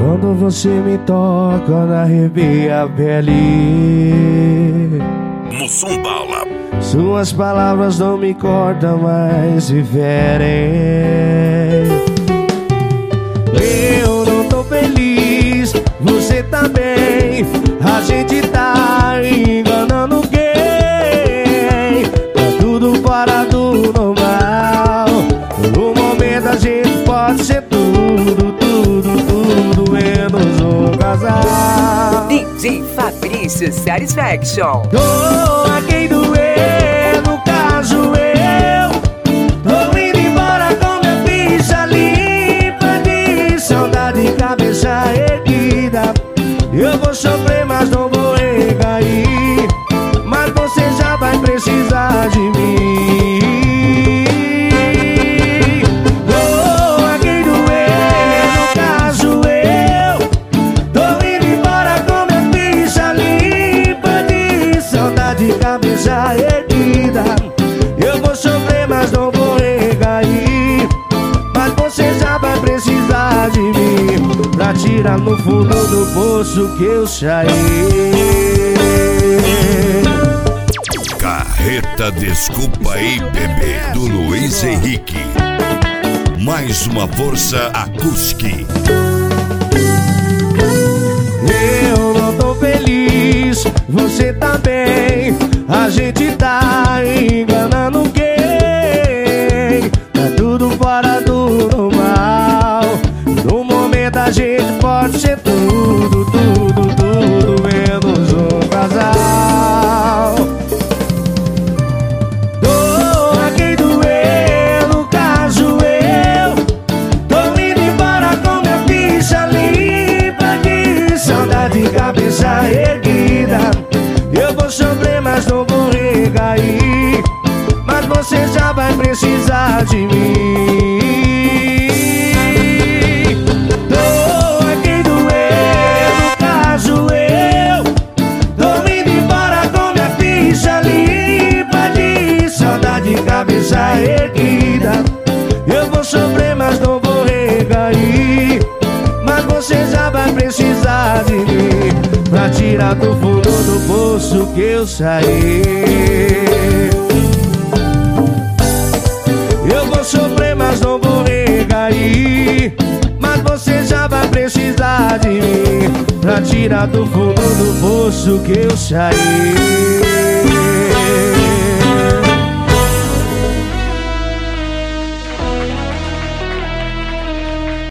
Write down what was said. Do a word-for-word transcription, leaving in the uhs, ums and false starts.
Quando você me toca, arrepia a pele. Moçombala. Suas palavras não me cortam, mas se ferem. Eu não tô feliz, você tá bem. A gente tá enganando quem? Tá tudo fora do normal. No momento a gente pode ser tudo, tudo, tudo menos um casal. D J Fabrício Satisfaction. Tô a quem doer, no caso eu. Tô indo embora com minha ficha limpa de saudade, cabeça erguida. Eu vou sofrer, mas não vou recair. Mas você já vai precisar de mim. Tô a quem doer, no caso eu. Tô indo embora com minha ficha limpa de saudade, cabeça erguida. Eu vou sofrer, mas não vou recair. Mas você já vai precisar de mim pra tirar no fundo do poço que eu saí. Carreta Desculpa aí, bebê, do Luiz Henrique. Mais uma força acústica. Eu não tô feliz, você tá bem. A gente tá enganando quem? Tá tudo fora do normal. No momento a gente pode ser tudo, tudo, tudo menos um casal. Tô a quem doer, no caso eu. Tô indo embora com minha ficha limpa de saudade, cabeça erguida. Eu vou sofrer, mas não vou recair. Mas você já vai precisar de mim. Tô a quem doer, no caso eu. Tô indo embora com minha ficha limpa de saudade, cabeça erguida. Eu vou sofrer, mas não vou recair. Mas você já vai precisar de mim pra tirar do fundo do poço que eu saí. Eu vou sofrer, mas não vou recair. Mas você já vai precisar de mim pra tirar do fundo do poço que eu saí.